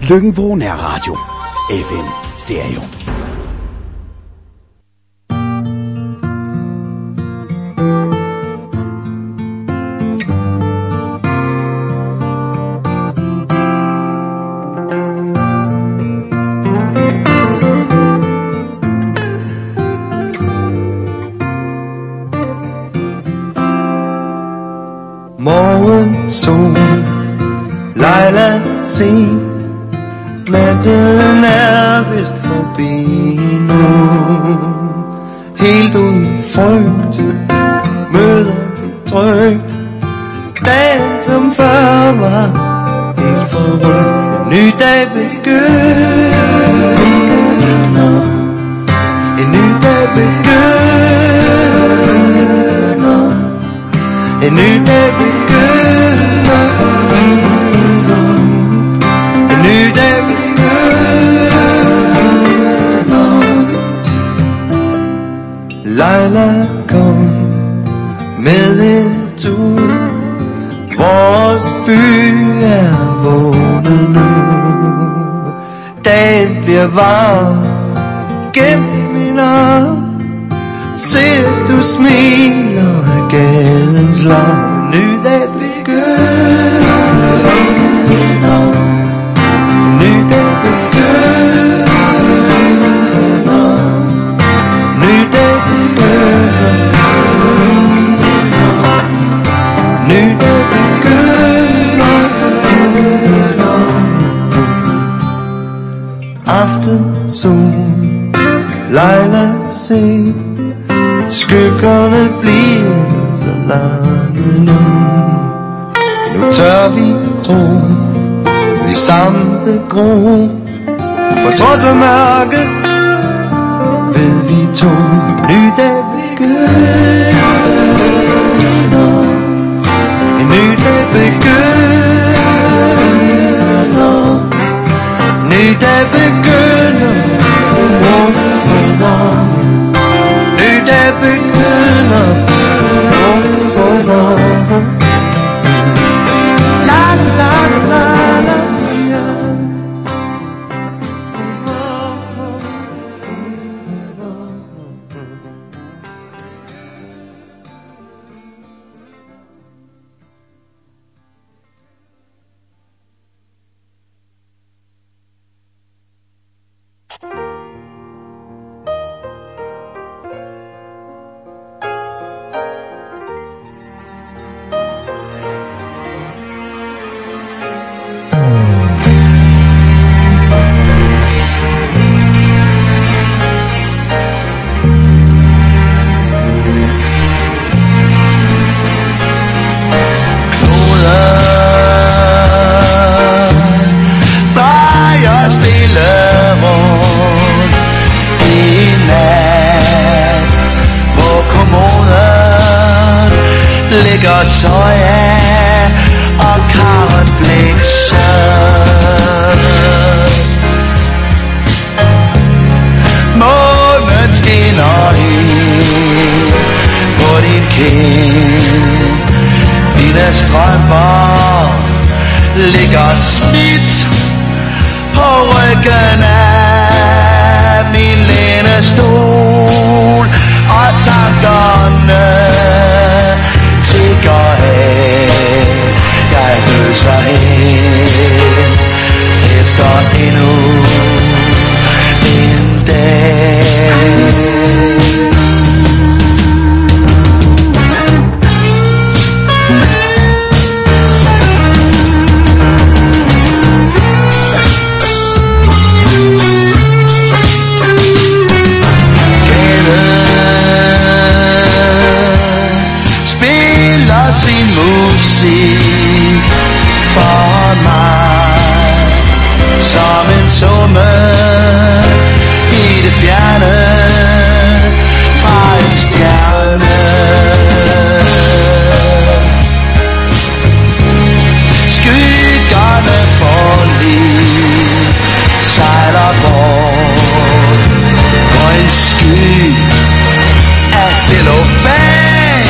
Lykken Nærradio. FM Stereo. Morgensol, Leila, se, natten er vist forbi nu. Helt uden frygt møder vi trygt dagen som før var helt forrygt. En ny dag begynder, en ny dag begynder, en ny dag begynder, en ny dag begynder. Leila kom med en tur, vores by er vågnet nu. Dagen bliver varm gennem min arm, se du smiler af gadens larm. Ny dag begynder, ny dag begynder, ny dag begynder, ny dag begynder. Aftensol, Leila, se, skyggerne bliver så lange nu. Nu tør vi gro, vi samle gro, for trods af mørket ved vi to. Ny dag begynder, en ny dag begynder, en ny dag begynder, ny dag begynder, la la la la. Ligger soja og karotblikser. Månen skinner helt på din kind. Dine strømper ligger smidt på ryggen af min lænestol, og tankerne tigger af. Jeg høser hen efter endnu en dag. Sin musik for mig som en summe i det fjerne fra en stjerne. Skyggerne for liv sejler bort på en sky af cellofan.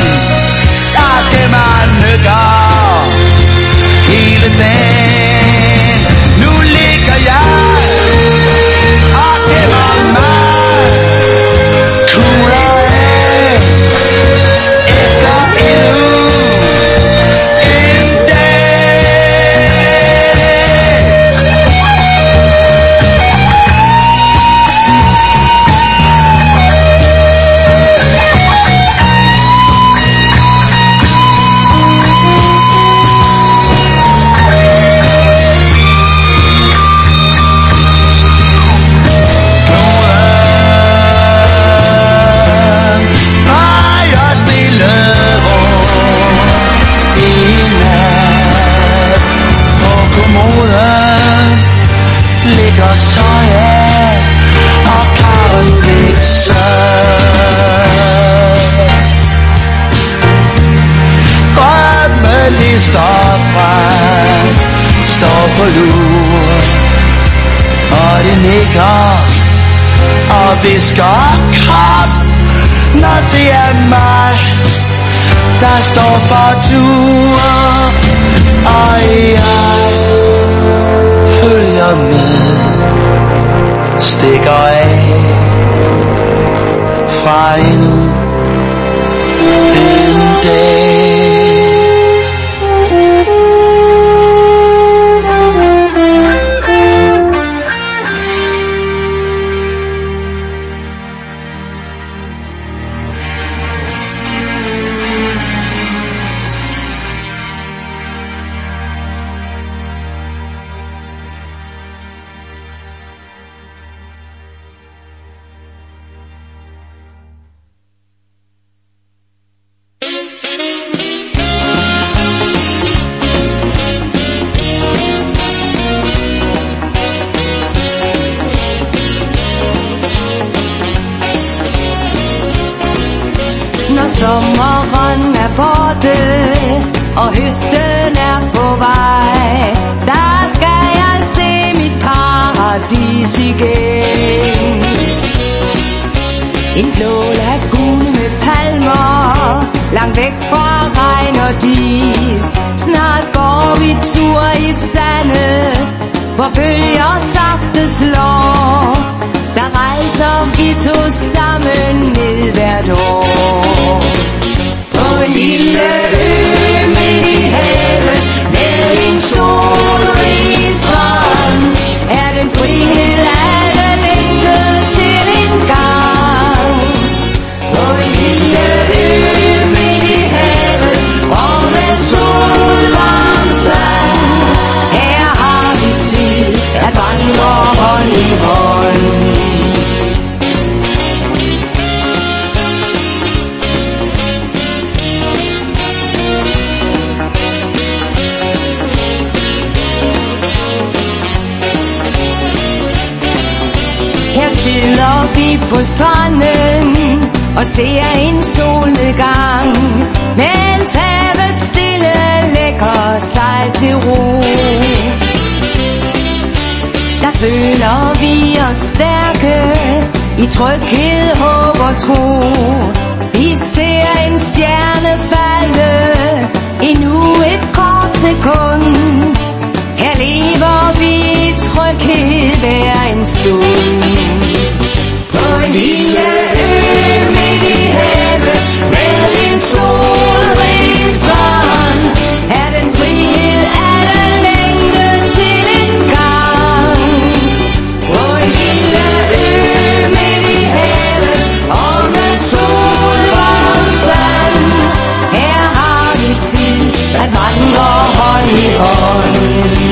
Man nykker hele dagen. Nu ligger jeg fisk og krab, når det er mig, der står for tur, og jeg følger med, stikker af fra endnu en dag. Når sommeren er borte, og høsten er på vej, der skal jeg se mit paradis igen. En blå lagune med palmer, langt væk fra regn og dis. Snart går vi tur i sandet, hvor bølger sagte slår. Der rejser vi to sammen ned hvert år. På en lille ø midt i havet, med en solrig strand, er den frihed alle længes til en gang. På en lille ø midt i havet, og med solvarm sand, her har vi tid at vandre hånd i hånd. Sidder vi på stranden og ser en solnedgang, mens havet stille lægger sig til ro. Der føler vi os stærke i tryghed, håb og tro. Vi ser en stjerne falde endnu et kort sekund. Her lever vi i tryghed hver en stund. På en lille ø midt i havet, med en solrig strand, er den frihed alle længes til en gang. På en lille ø midt i havet, og med solvarm sand, her har vi tid at vandre hånd i hånd.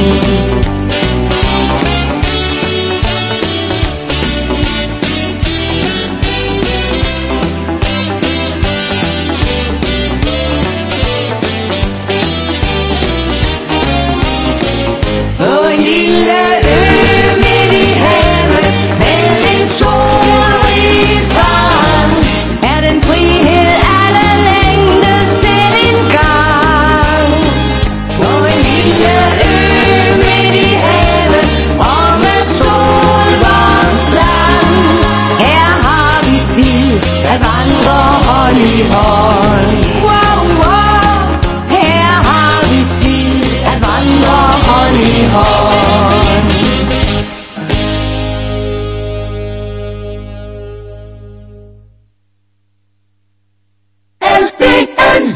At vandre hånd i hånd. Wow, wow. Her har vi tid at vandre hånd i hånd. LBN.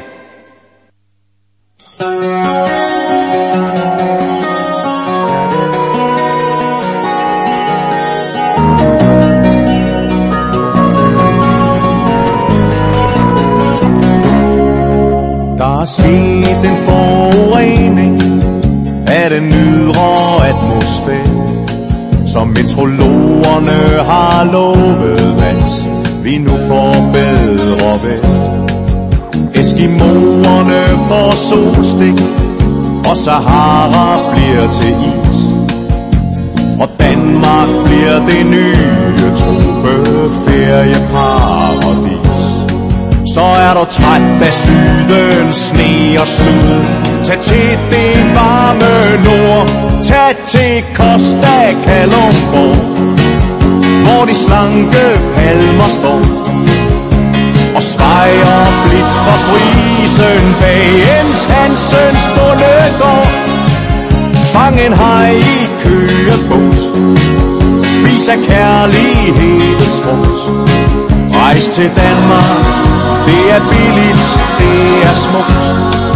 Der er sket en forurening af den ydre atmosfære, som meteorologerne har lovet, at vi nu får bedre vejr. Eskimoerne får solstik, og Sahara bliver til is, og Danmark bliver det nye tropeferieparadis. Så er du træt af sydens sne og slud, tag til det varme nord, tag til Costa Calumbo, hvor hvor de slanke palmer står og svejer blidt for brisen bag Jens Hansens bondegård. Fang en haj i køgebås, spis af kærlighedens frugt. Rejs til Danmark, det er billigt, det er smukt.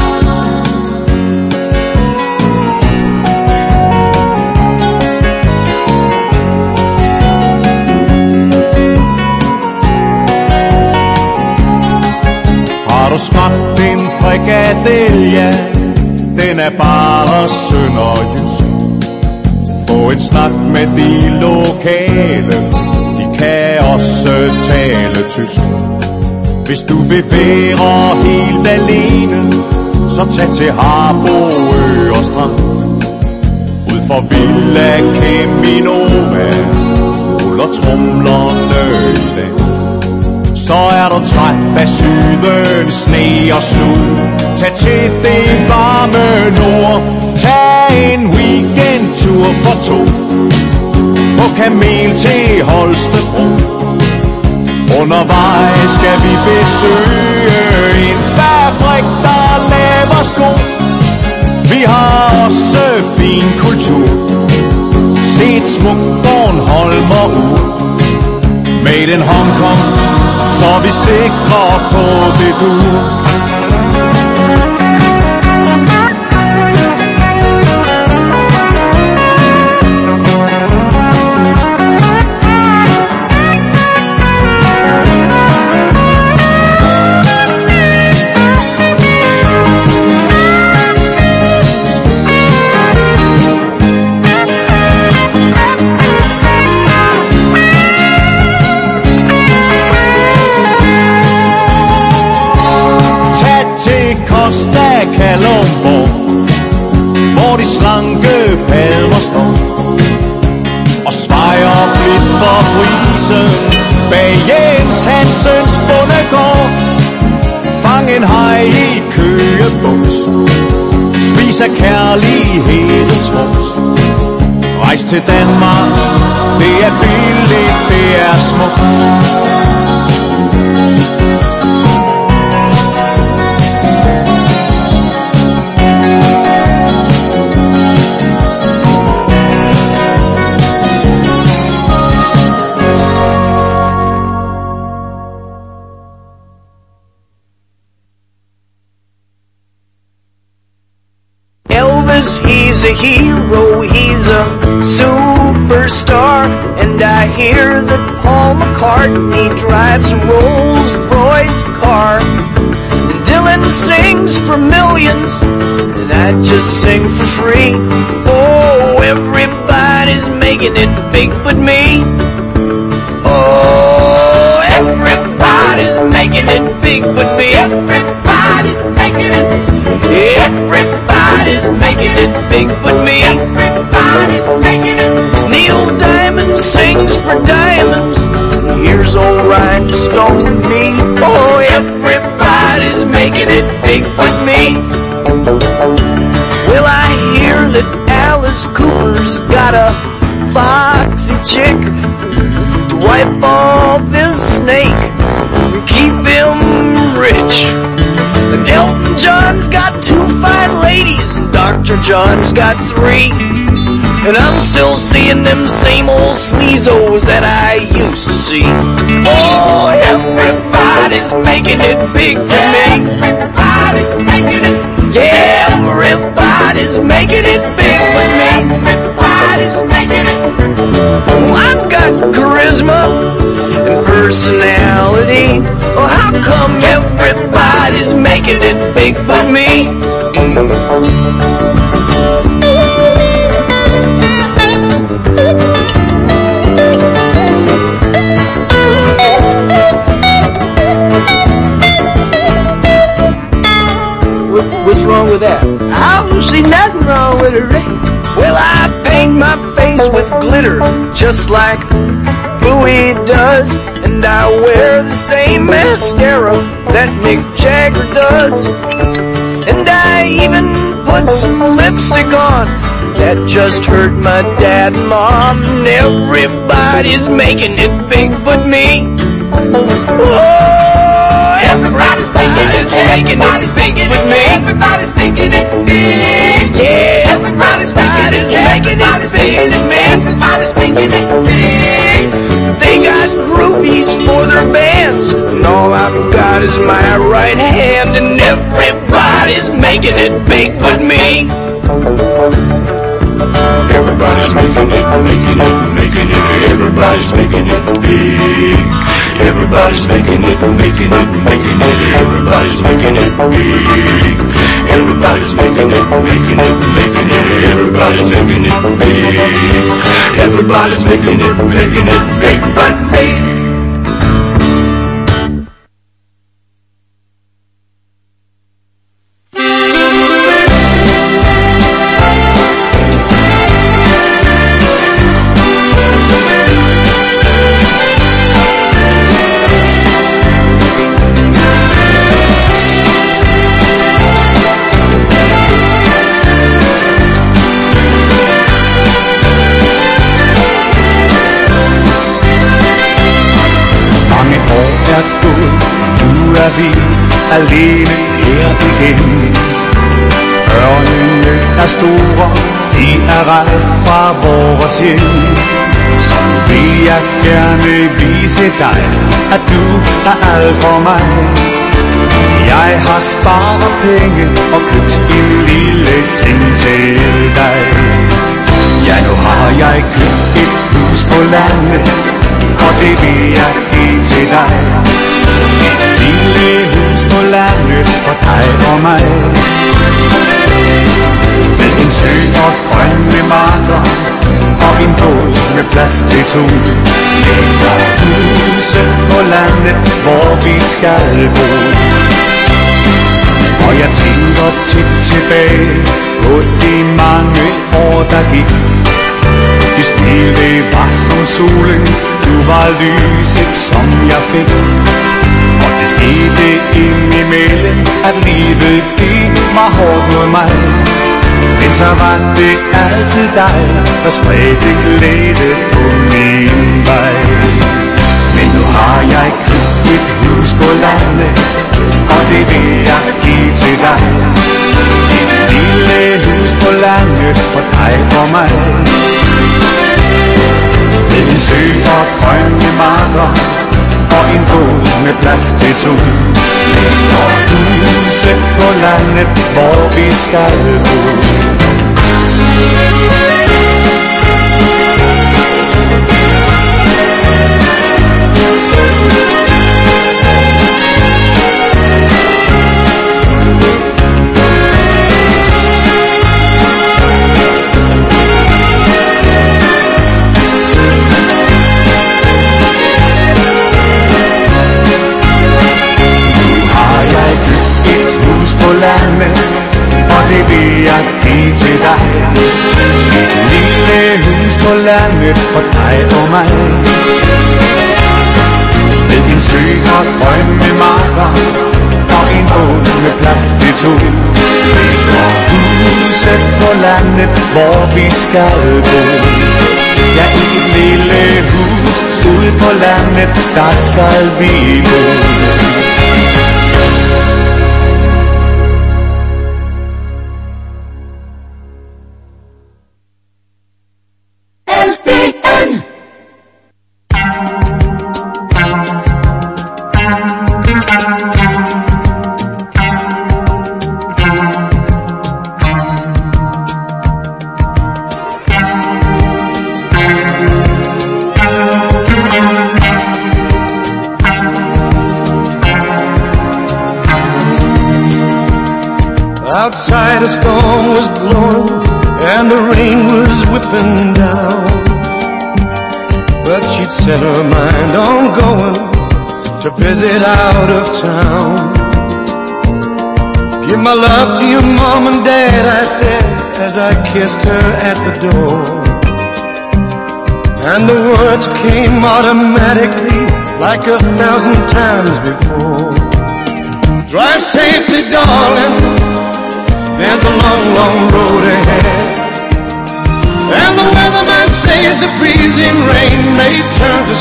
Har du smagt en frikadelle? Den er bare sønderjysk. Få en snak med de lokale, de kan også tale tysk. Hvis du vil være helt alene, så tag til Harboøre Strand. Ud for Villa Cheminova ruller tromlerne i dag. Så er du træt af syden, sne og slud, tag til det varme nord. Tag en weekendtur for to på kamel til Holstebro. Undervejs skal vi besøge en fabrik, der laver sko. Vi har også fin kultur, set smukt Bornholm og Ur. Made in Hong Kong, så er vi sikre på det du. Costa Kalundborg, hvor de slanke palmer står og svejer blidt for brisen bag Jens Hansens bondegård. Fang en haj i køgebås, spis af kærlighedens frugt. Rejs til Danmark, det er billigt, det er smukt. He's a hero, he's a superstar, and I hear that Paul McCartney drives a Rolls-Royce car. Dylan sings for millions, and I just sing for free. Oh, everybody's making it big but me. Oh, everybody's making it big but me. Everybody's making it. Everybody's making it big but me. Everybody's making it. Neil Diamond sings for diamonds. Here's old Rhinestone me. Oh, everybody's making it big but me. Well, I hear that Alice Cooper's got a foxy chick to wipe off his snake and keep him rich. And Elton John's got 2 fine ladies, and Dr. John's got 3. And I'm still seeing them same old sleazos that I used to see. Oh, everybody's making it big for me. Everybody's making it. Yeah, everybody's making it big for me. Everybody's making it. Well, I've got charisma and personality. Well, how come everybody's making it big but me? What's wrong with that? I don't see nothing wrong with it, Rick. Well, I paint my face with glitter, just like Bowie does. And I wear the same mascara that Mick Jagger does. And I even put some lipstick on that just hurt my dad and mom. And everybody's making it big but me. Oh, everybody's making it big but me. Everybody's making it big. Yeah, everybody's making it big but me. Everybody's making it big. They got groupies for their bands, and all I've got is my right hand. And everybody's making it big but me. Everybody's making it, everybody's making it big. Everybody's making it, everybody's making it big. Everybody's making it, everybody's making it big. Everybody's making it big but me. Alene her igen. Ørnene er store, de er rejst fra vores hjem. Så vil jeg gerne vise dig, at du er alt for mig. Jeg har sparet penge og købt en lille ting til dig. Ja, nu har jeg købt et hus på landet, og det vil jeg give til dig. Lille hus på landet for dig og mig. Med en sø og grønne marker og en båd med plads til to. Lækker huset på landet, hvor vi skal bo. Og jeg tænker tit tilbage på de mange år der gik. De smilte var som solen, du var lyset som jeg fik. Og det skete indimellem, at livet gik mig hårdt mod mig. Men så var det altid dig, der spredte glæde på min vej. Men nu har jeg købt et hus på landet, og det vil jeg give til dig. Et lille hus på landet for dig og mig. Med en sø og grønne marker og en båd med plads til to. Lækker huse på landet, hvor vi skal bo. Og det vil jeg give til dig. Et lille hus på landet for dig og mig. Med en sø og grønne marker og en båd med plads til to. Lækker huset på landet, hvor vi skal bo. Ja, i et lille hus ude på landet, der skal vi bo. Outside a storm was blowing and the rain was whipping down, but she'd set her mind on going to visit out of town. Give my love to your mom and dad, I said as I kissed her at the door. And the words came automatically like 1,000 times before. Drive safely, darling, there's a long, long road ahead.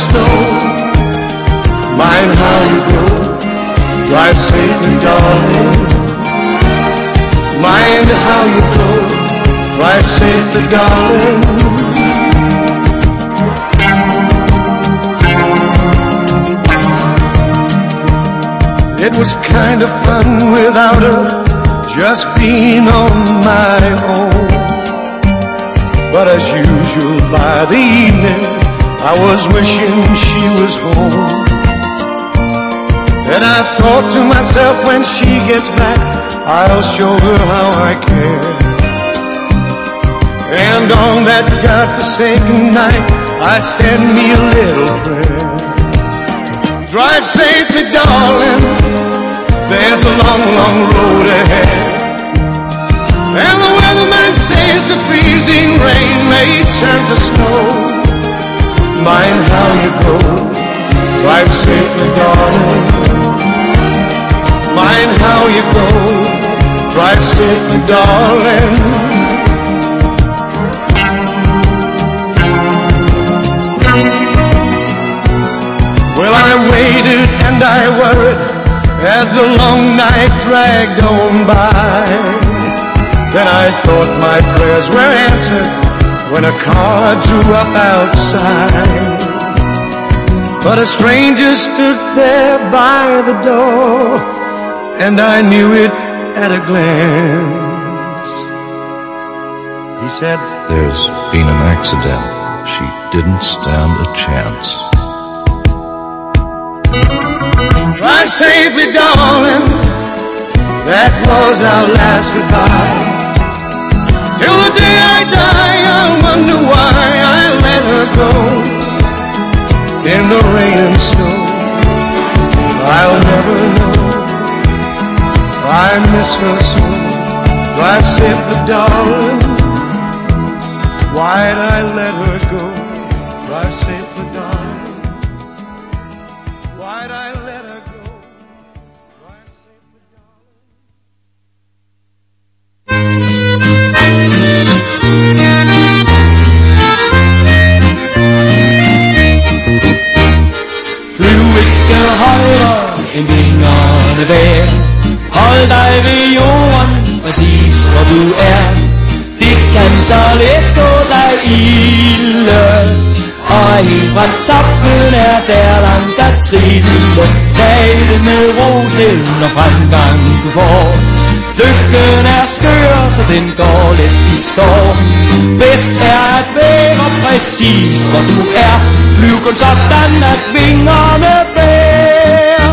snow. Mind how you go, drive safely, darling. Mind how you go, drive safely, darling. It was kind of fun without her, just being on my own. But as usual by the evening, I was wishing she was home. And I thought to myself, when she gets back, I'll show her how I care. And on that godforsaken night, I said me a little prayer. Drive safely, darling, there's a long, long road ahead. And the weatherman says the freezing rain may turn to snow. Mind how you go, drive safely, darling. Mind how you go, drive safely, darling. Well, I waited and I worried as the long night dragged on by. Then I thought my prayers were answered when a car drew up outside. But a stranger stood there by the door, and I knew it at a glance. He said, "There's been an accident. She didn't stand a chance." Drive safely, darling, that was our last goodbye. Till the day I die, I wonder why I let her go. In the rain and snow, I'll never know. I miss her so. Drive safely, darling, why'd I let her go? Drive safely, darling, why'd I let her go? Drive safely, darling. Flyv ikke højere end vingerne bærer. Hold dig ved jorden, præcis hvor du er. Det kan så let gå dig ilde. Og helt fra toppen er der langt at trille. Tag det med ro, selv når fremgang du får. Lykken er skør, så den går let i skår. Bedst er at være præcis hvor du er. Flyv kun sådan at vingerne bærer.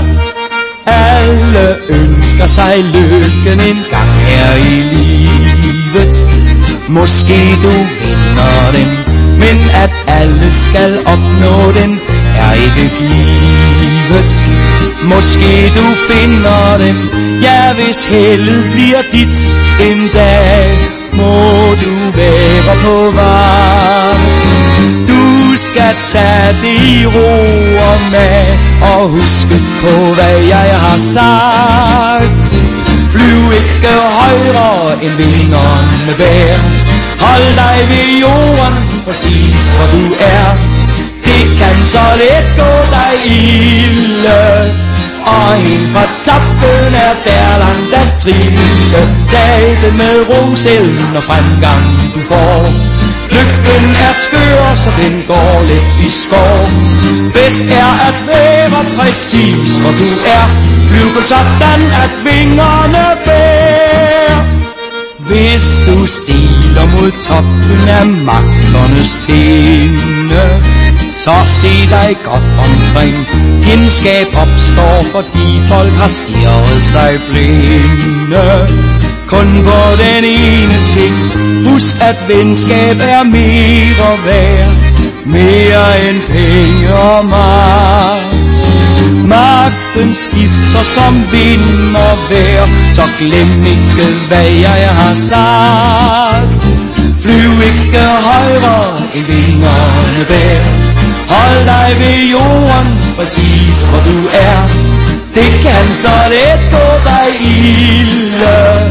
Alle ønsker sig lykken en gang her i livet. Måske du vinder den, men at alle skal opnå den er ikke givet. Måske du finder den, ja hvis heldet bliver dit en dag, må du være på vagt. Du skal tage det i ro og mag, og huske på hvad jeg har sagt. Flyv ikke højere end vingerne bærer. Hold dig ved jorden, præcis hvor du er. Det kan så let gå dig ilde. Og helt fra toppen er der langt at trille. Tag det med ro, selv når fremgang du får. Lykken er skør, så den går lidt i skår. Bedst er at være præcis hvor du er. Flyv kun sådan at vingerne bærer. Hvis du stiler mod toppen af magternes tinde, så se dig godt omkring. Fjendskab opstår, fordi folk har stirret sig blinde. Kun på den ene ting, husk at venskab er mere værd. Mere end penge og magt. Magten skifter som vind og vejr, så glem ikke hvad jeg har sagt. Flyv ikke højere end vingerne bærer. Hold dig ved jorden, præcis hvor du er. Det kan så let gå dig ilde.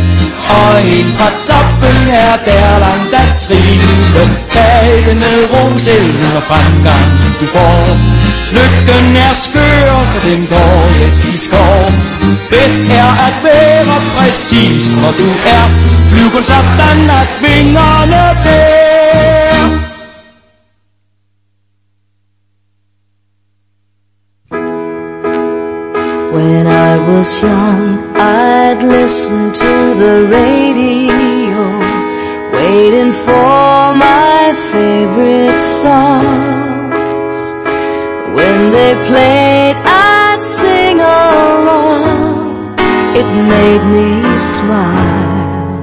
Og en fra toppen er der langt at trille. Tag det med ro, selv når fremgang du får. Lykken er skør, så den går lidt i skov. Bedst er at være præcis, hvor du er. Flyv kun sådan, at vingerne bærer. When I was young, I'd listen to the radio, waiting for my favorite songs. When they played, I'd sing along. It made me smile.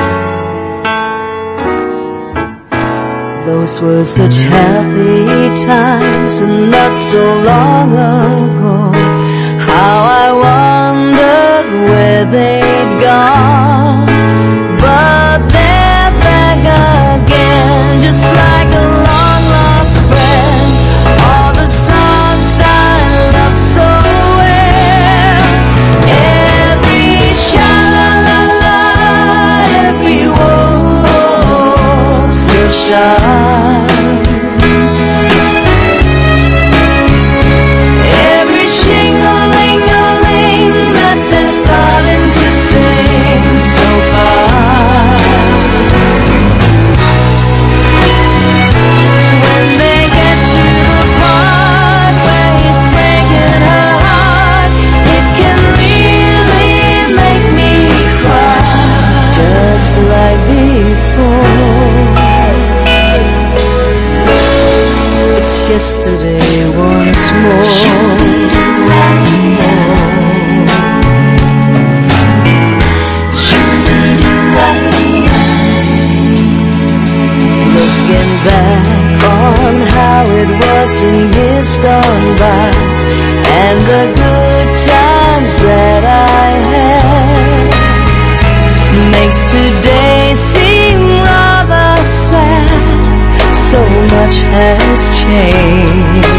Those were such happy times, and not so long ago. How I wondered where they'd gone. But they're back again, just like a long lost friend. All the songs I loved so well. Every sha-la-la-la, every woe still shines. Like before, it's yesterday once more. Looking back on how it was in years gone by, and the good times that I had, makes today seem rather sad. So much has changed.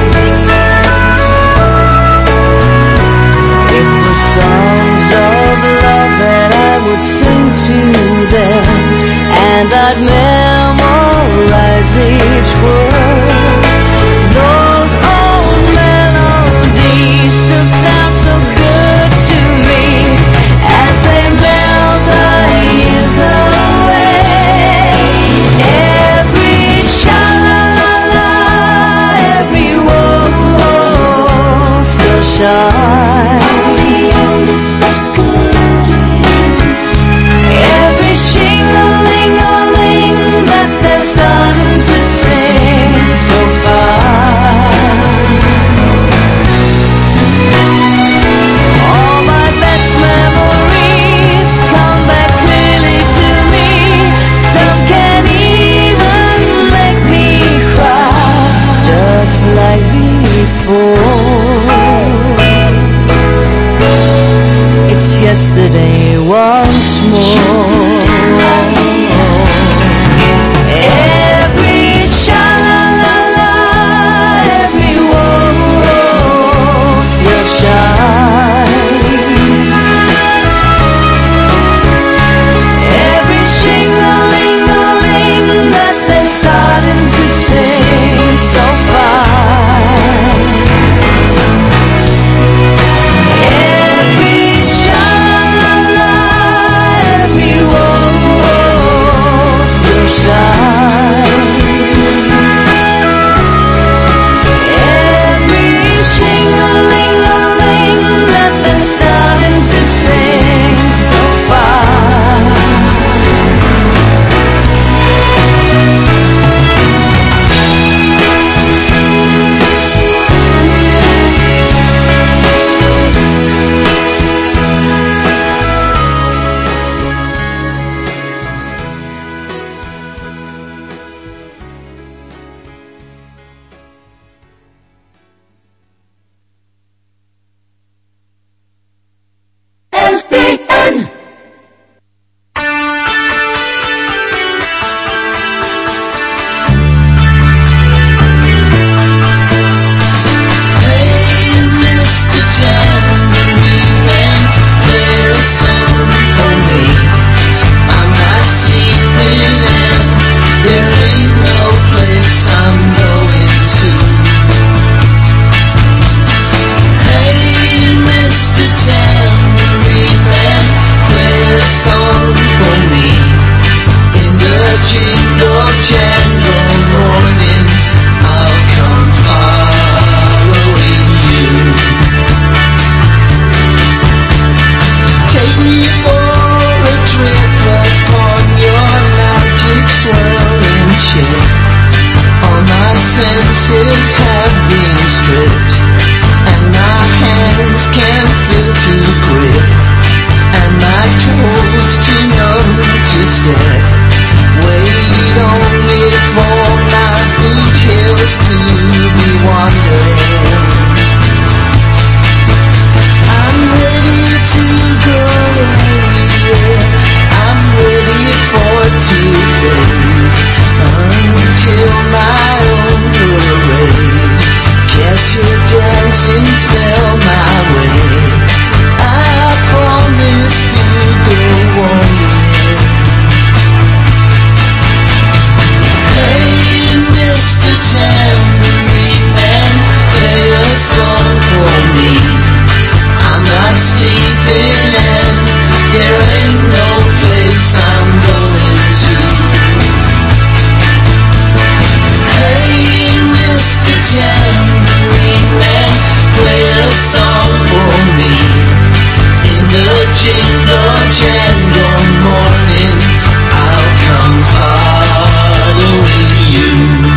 It was songs of love that I would sing to them, and I'd memorize each word. Those old melodies still sound so good to me as they melt the years away. Every sha-la-la-la, every woe still shines. Every shing-a-ling-a-ling that they're starting to sing. senses have been stripped, and my hands can't feel to grip, and my toes too numb to step. Wait only for my boot heels to be wandering. I'm ready to go anywhere. I'm ready for it to fade until my own parade casts your dancing spell my way. I promise to go wandering. Hey, Mr. Tambourine Man, play a song for me. I'm not sleeping and there ain't no place I'm going to. Hey, Mr. Tambourine Man, play a song for me. In the jingle jangle morning, I'll come following you.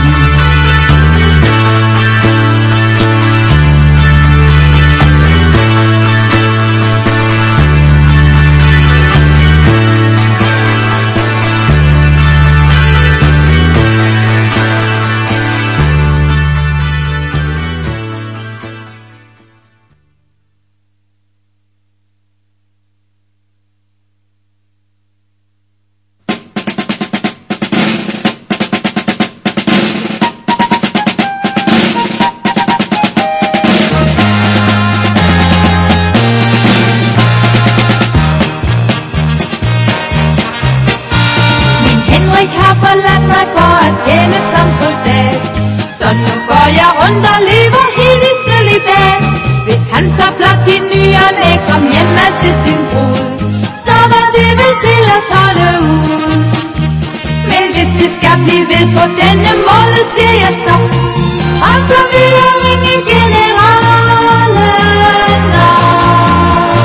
Tjene som soldat, så nu går jeg rundt og lever helt i celibat. Hvis han så blot i ny og næ kom hjem til sin brud, så var det vel til at holde ud. Men hvis det skal blive ved på denne måde, siger jeg stop, og så vil jeg ringe generalen op.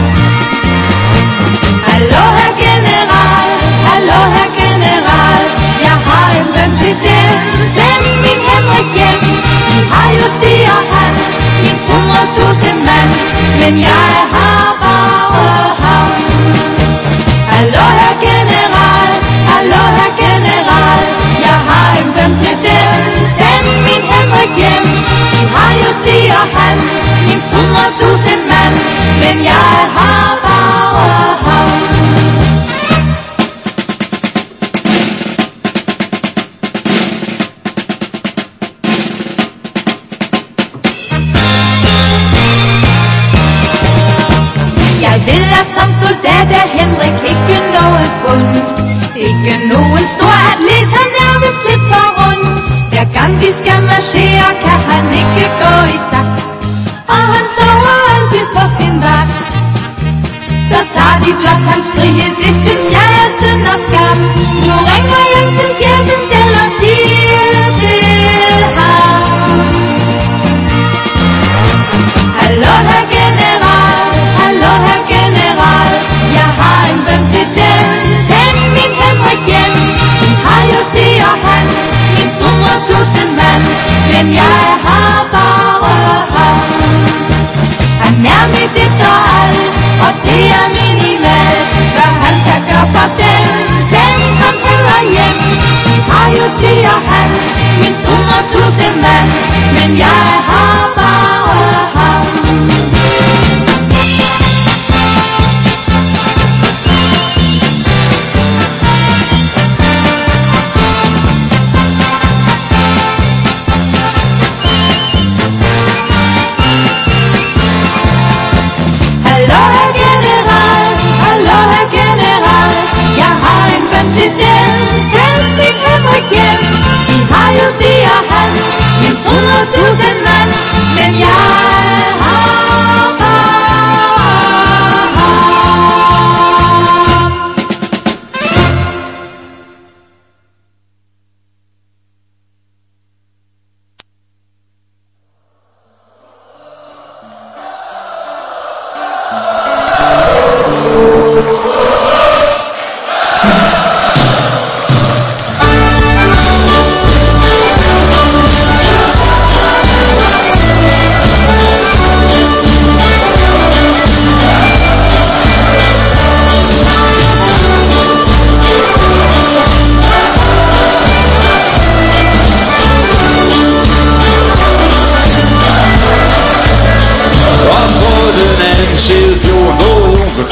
Hallo herr general, hallo herr general, jeg har en bøn til dem, send min Henrik hjem. De har jo, siger han, mindst 100.000 mand, men jeg har bare ham. Hallo herr general, hallo herr general, jeg har en bøn til dem, send min Henrik hjem. De har jo, siger han, mindst 100.000 mand, men jeg har bare ham. Som soldat er Henrik ikke noget fund. Ikke nogen stor atlet, han er vist lidt for rund. Hver gang de skal marchere, kan han ikke gå i takt, og han sover altid på sin vagt. Så tager de blot hans frihed, det synes jeg er synd og skam. Nu ringer jeg til chefen selv og siger til ham: hallo herr general, hallo herr general, jeg har en bøn til dem, send min Henrik hjem. De har jo, siger han, mindst 100.000 mand, men jeg har bare ham. Han er mit et og alt, og det er minimalt, hvad han kan gøre for dem, send ham heller hjem. De har jo, siger han, mindst 100.000 mand, men jeg har bare ham. Hallo herr general, hallo herr general, jeg har en bøn til dem, send min Henrik hjem. De har jo, siger han, mindst 100.000 mand, men jeg har bare ham.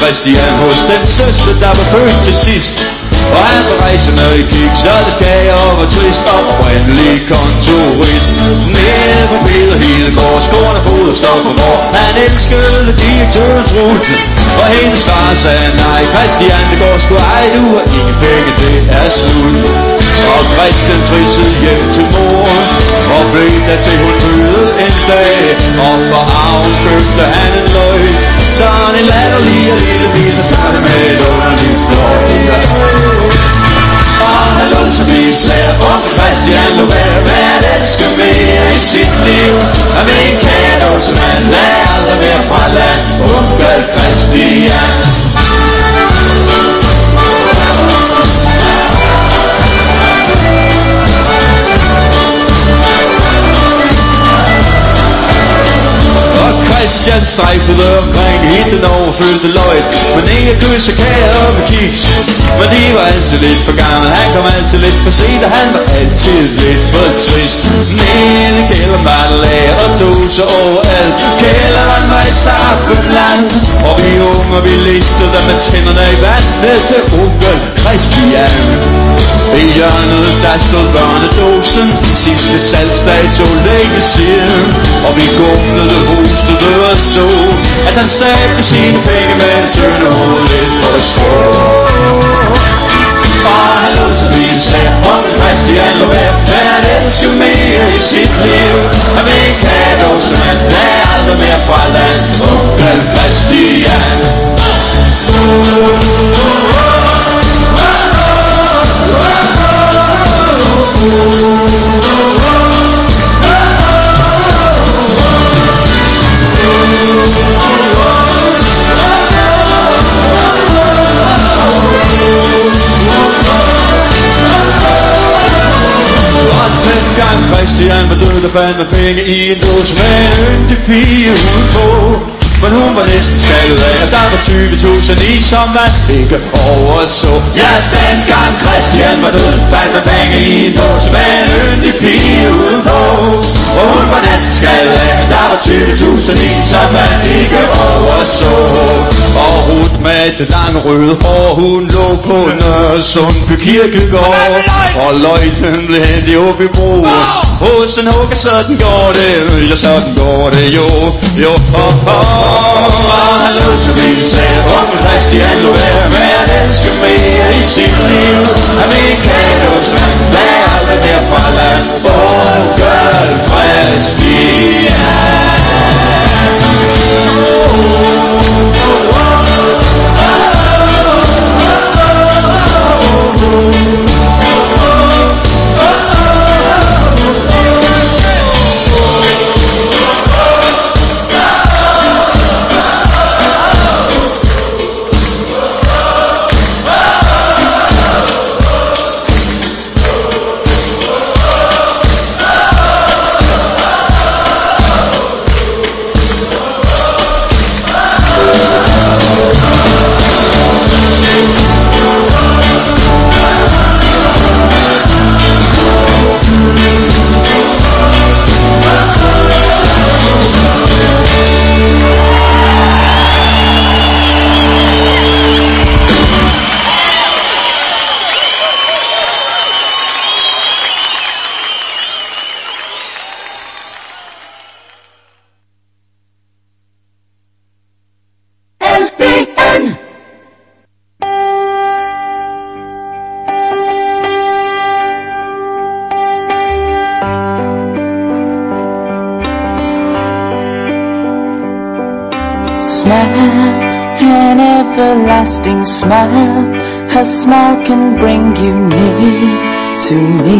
Christian hos den søster, der var født til sidst. Og han var rejsende i kiks, og det gav og var trist, og oprindelig kontorist. Nede på Peter Hedegaard, skårende fod og stod for vor. Han elskede direktørens rute, og hendes far sagde nej. Christian, det går sgu ej, du har ingen penge, det er slut. Og Christian trissede hjem til mor, og blev der til hun møde en dag. Og for arven købte han en løjt, sådan en latterlig og lille bil, der startede med et underligt fløjt. Og han lå som vi sagde, onkel Christian lå med at elske mere i sit liv. Og med en kære, som han lærte mere fra land, onkel Christian. Christian strejfede omkring i den overfyldte løg, men ikke kysse kager og med kiks. Men de var altid lidt for gammel, han kom altid lidt for sent, og han var altid lidt for trist. Nede i kælderen var der lager og doser overalt. Kælderen var i Staffenland, og vi unge vi listede der med tænderne i vand ned til onkel Christian. I hjørnet der stod børnedåsen, sidste salgsdato længe siden. Og vi gumlede, hostede og så, at han stabte sine penge med en tønde hoved lidt på strå. Og han lå så vidt sagde, onkel Christian lå med at elske mere i sit liv. Han vil ikke have dog, som han lagde aldrig mere fra land, onkel Christian. Christian var død og fandt med penge i en dåse med en yndig pige udenpå. Men hun var næsten skaldet af, at der var 20.000 i, som man ikke overså. Ja, dengang Christian var død, fandt med penge i en dåse med en yndig pige udenpå. Og hun var næsten skaldet af, at der var 20.000 i, som man ikke overså. Og Ruth med det lange røde hår, hun lå på Nørresundby Kirkegård. Og løgnen blev hentet op i broen. Hos en hugger, sådan går det, ja, sådan går det jo, jo, Og han lå så vidt sagde, onkel Christian lå med at elske mere i sit liv. Han vil ikke have noget, som han lader aldrig mere fra land, onkel Christian. An everlasting smile, her smile can bring you near to me.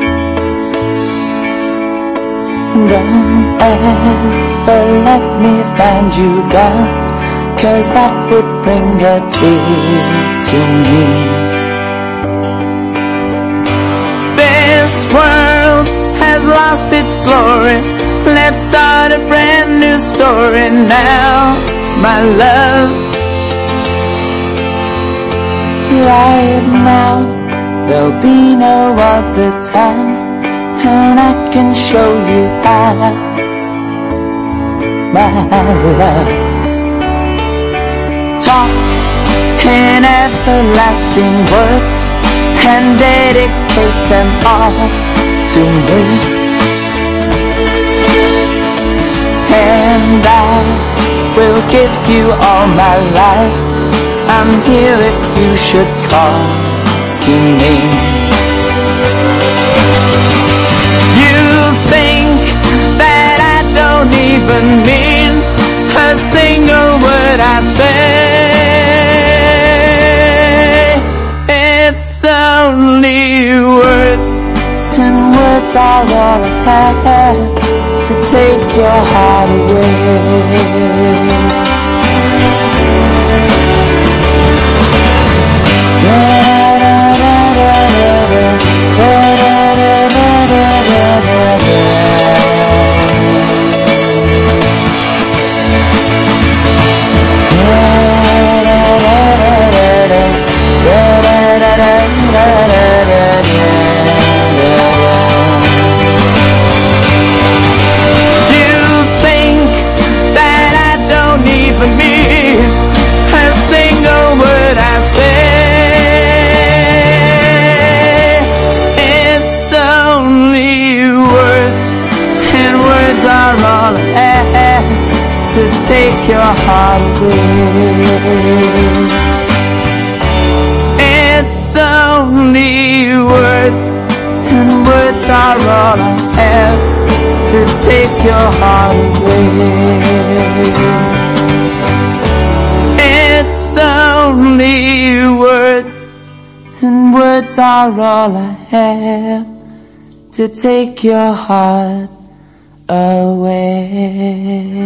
Don't ever let me find you gone, 'cause that would bring a tear to me. This world has lost its glory, let's start a brand new story now, my love. Right now, there'll be no other time, and I can show you how, my love. talk in everlasting words and dedicate them all to me. And I will give you all my life. I'm here if you should call to me. You think that I don't even mean a single word I say. It's only words, and words are all I have to take your heart away. Take your heart away. It's only words, and words are all I have to take your heart away. It's only words, and words are all I have to take your heart away.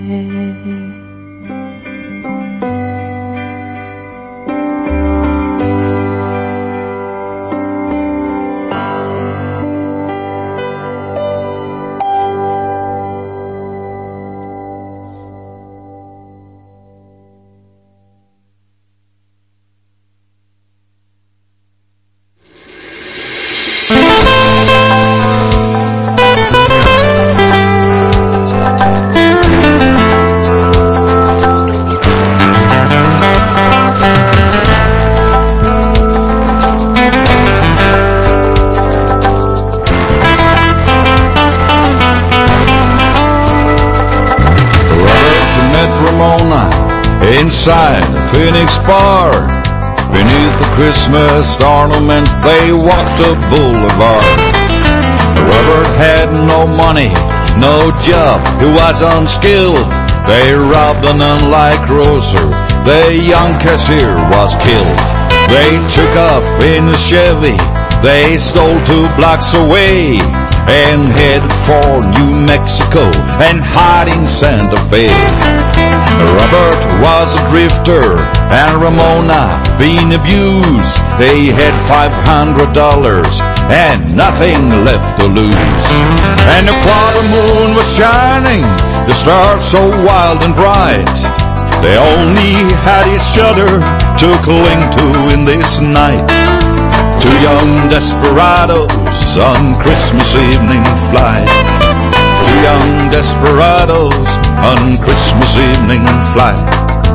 Inside the Phoenix bar, beneath the Christmas ornaments, they walked the boulevard. Robert had no money, no job, he was unskilled. They robbed an unlike grocer, the young cashier was killed. They took off in a Chevy, they stole 2 blocks away, and headed for New Mexico and hid in Santa Fe. Robert was a drifter and Ramona being abused. They had $500 and nothing left to lose. And the quarter moon was shining, the stars so wild and bright. They only had each other to cling to in this night. 2 young desperados on Christmas evening flight. 2 young desperados on Christmas evening flight.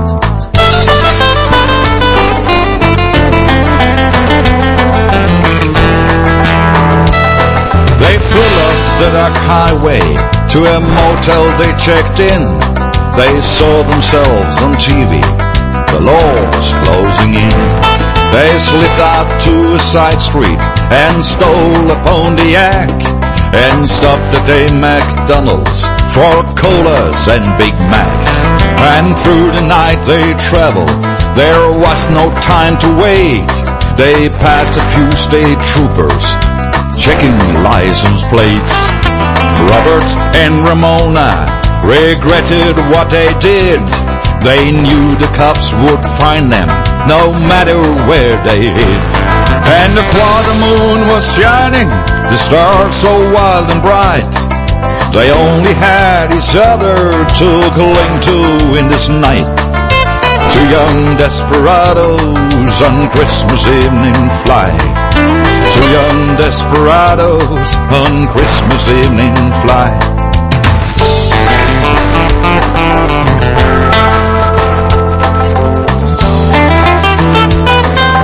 They pull up the dark highway to a motel they checked in. They saw themselves on TV, the Lord's closing in. They slipped out to a side street and stole a Pontiac, and stopped at a McDonald's for colas and Big Macs. And through the night they traveled, there was no time to wait. They passed a few state troopers, checking license plates. Robert and Ramona regretted what they did. They knew the cops would find them, no matter where they hid. And the quarter moon was shining, the stars so wild and bright. They only had each other to cling to in this night. 2 young desperados on Christmas evening flight. 2 young desperados on Christmas evening flight.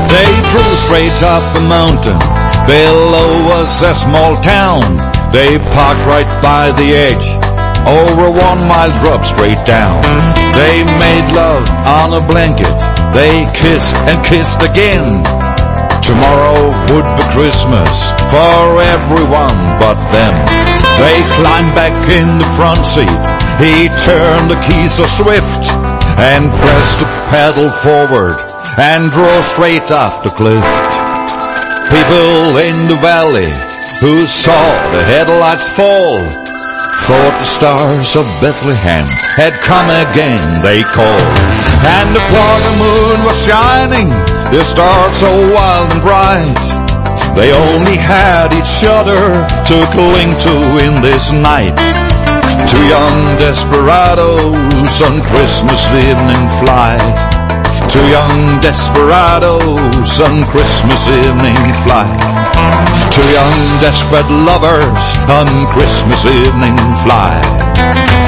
They drove straight up a mountain. Below was a small town. They parked right by the edge. Over a 1 mile drop straight down. They made love on a blanket. They kissed and kissed again. Tomorrow would be Christmas for everyone but them. They climbed back in the front seat. He turned the key so swift and pressed the pedal forward and drove straight up the cliff. People in the valley who saw the headlights fall thought the stars of Bethlehem had come again, they called. And the quarter moon was shining, the stars so wild and bright. They only had each other to cling to in this night. Two young desperados on Christmas evening flight. Two young desperados on Christmas evening flight. Two young desperate lovers on Christmas evening flight.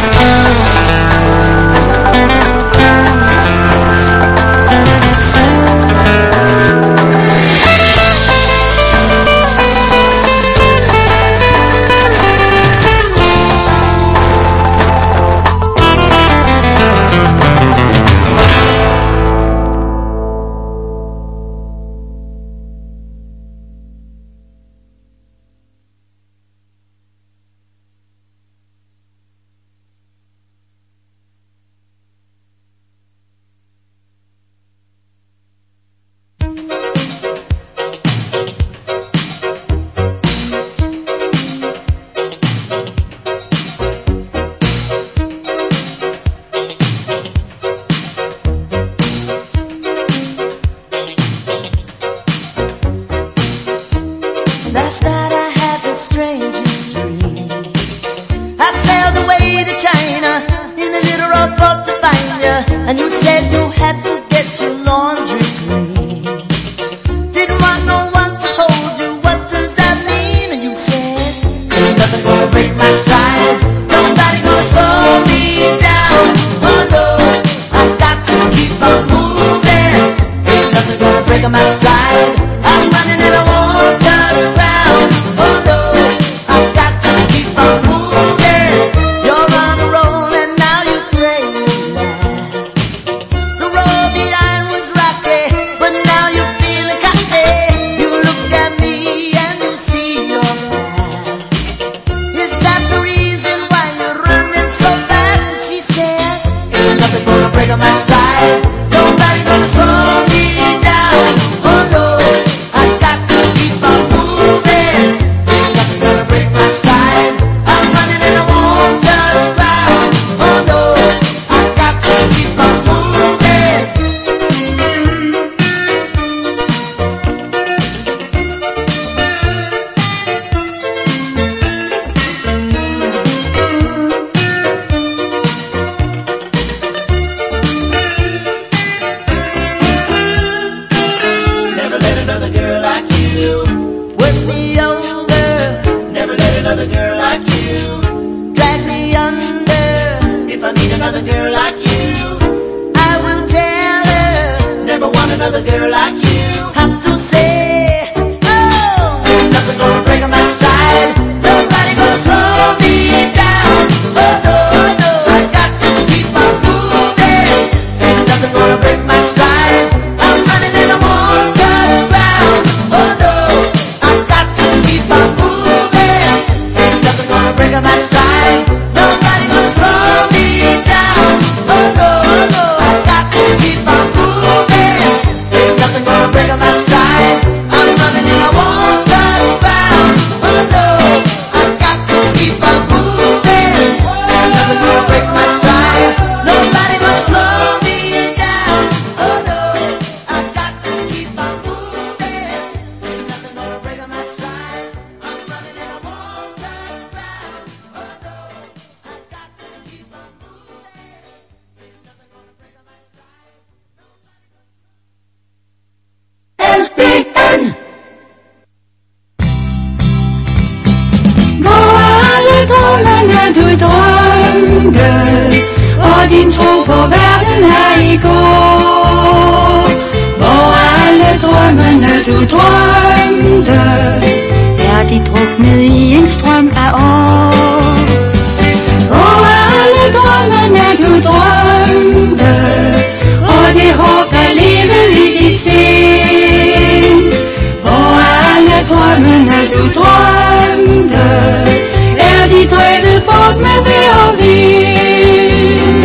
du drømte, er de druknet i en strøm af år. Og alle drømmene du drømte, og det håb er levet i dit sind. Og alle drømmene du drømte, er de drevet bort med vejr og vind.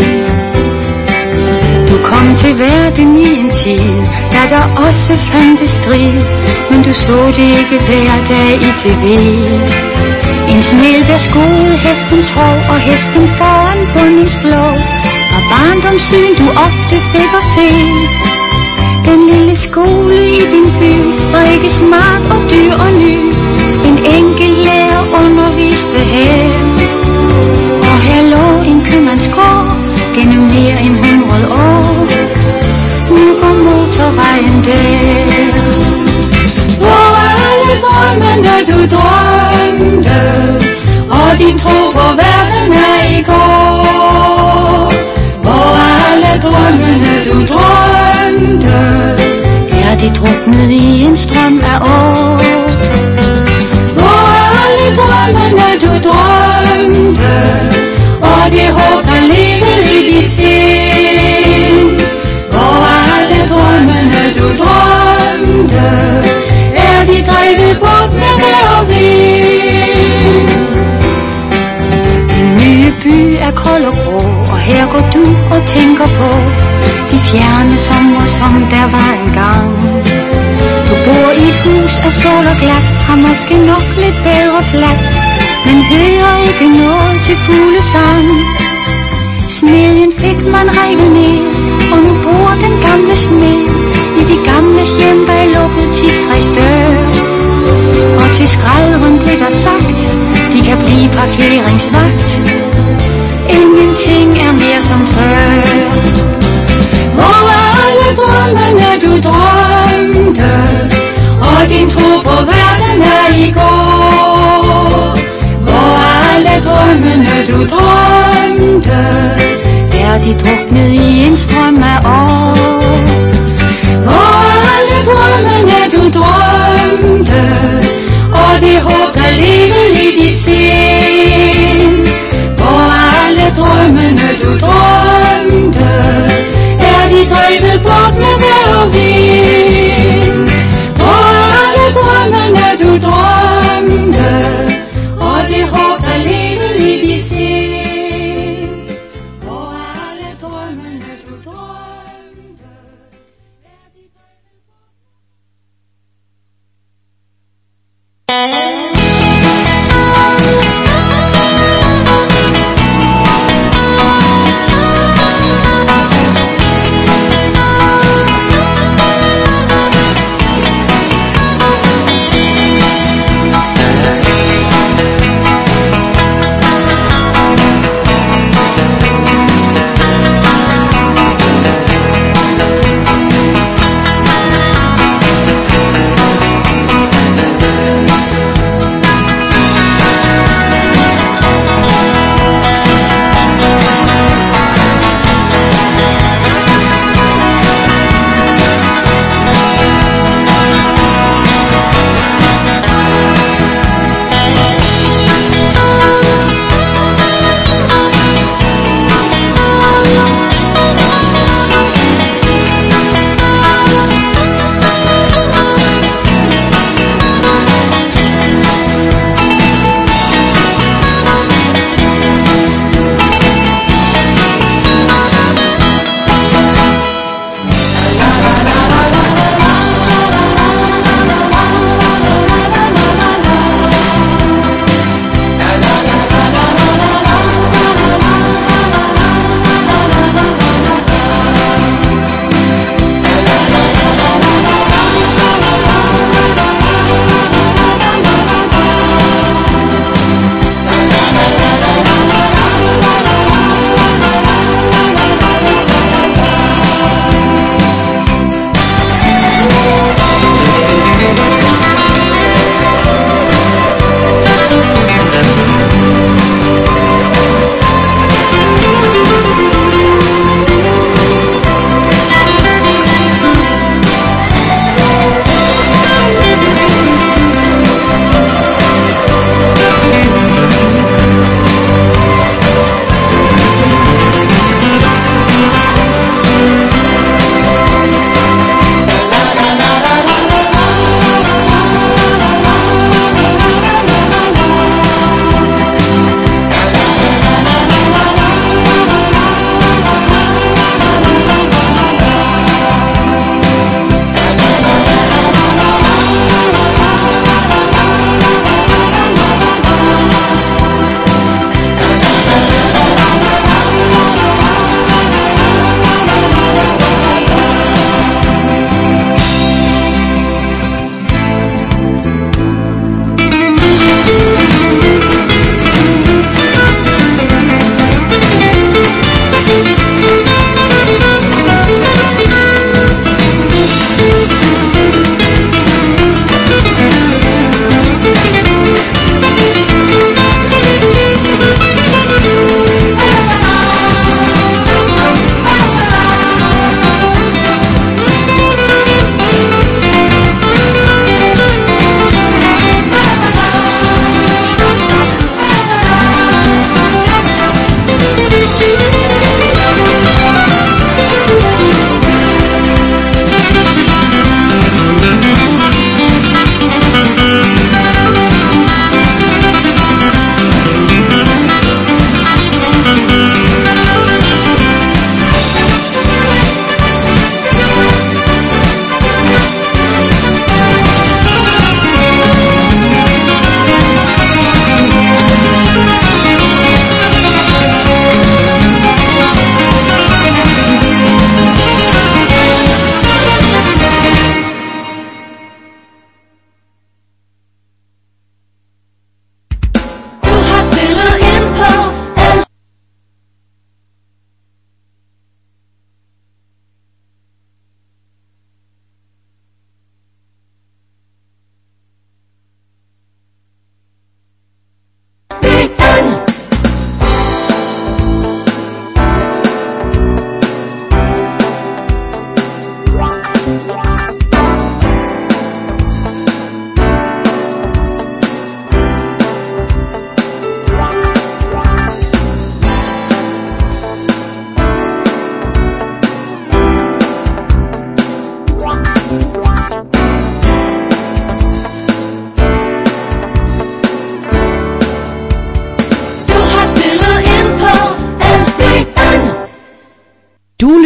Du kom til verden i en tid, da der også fandtes strid, men du så det ikke hver dag i tv. En smed der skoede hestens hår, og hesten foran bundens blå, og barndomssyn du ofte fik at se. Den lille skole i din by var ikke smart og dyr og ny. En enkelt lærer underviste her, og her lå en købmandsgård gennem mere end 100 år. Nu går motorvejen der, hvor alle drømmene du drømte, og din tro på verden er i går. Hvor alle drømmene du drømte, er de druknet i en strøm af år. Hvor alle drømmene du drømte, og det håb er levet i dit sind. Hvor alle drømmene du drømte, er de drevet bort med vejr og vind. Den nye by er kold og grå, og her går du og tænker på de fjerne sommer, som der var engang. Du bor i et hus af stål og glas, har måske nok lidt bedre plads, men hører ikke noget til fuglesang. Smedjen fik man revet ned, og nu bor den gamle smed i de gamle hjem bag lukket 10-3 døre. Og til skrædderen blev der sagt, de kan blive parkeringsvagt. Ingenting er mere som før. Hvor er alle drømmene du drømte, og din tro på verden er i går. Hvor er alle drømmene du drømte, er de druknet i en strøm af år. Hvor er alle drømmene du drømte, og det håb er levet i dit sind. Hvor er alle drømmene du drømte, er de drevet bort med vejr og vind. Hvor er alle drømmene du drømte, og det håb er levet i dit sind. Hvor er alle drømmene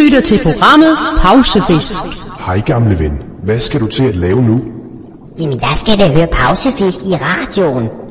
lytter til programmet Pausefisk. Hej gamle ven, hvad skal du til at lave nu? Jamen, jeg skal da høre Pausefisk i radioen.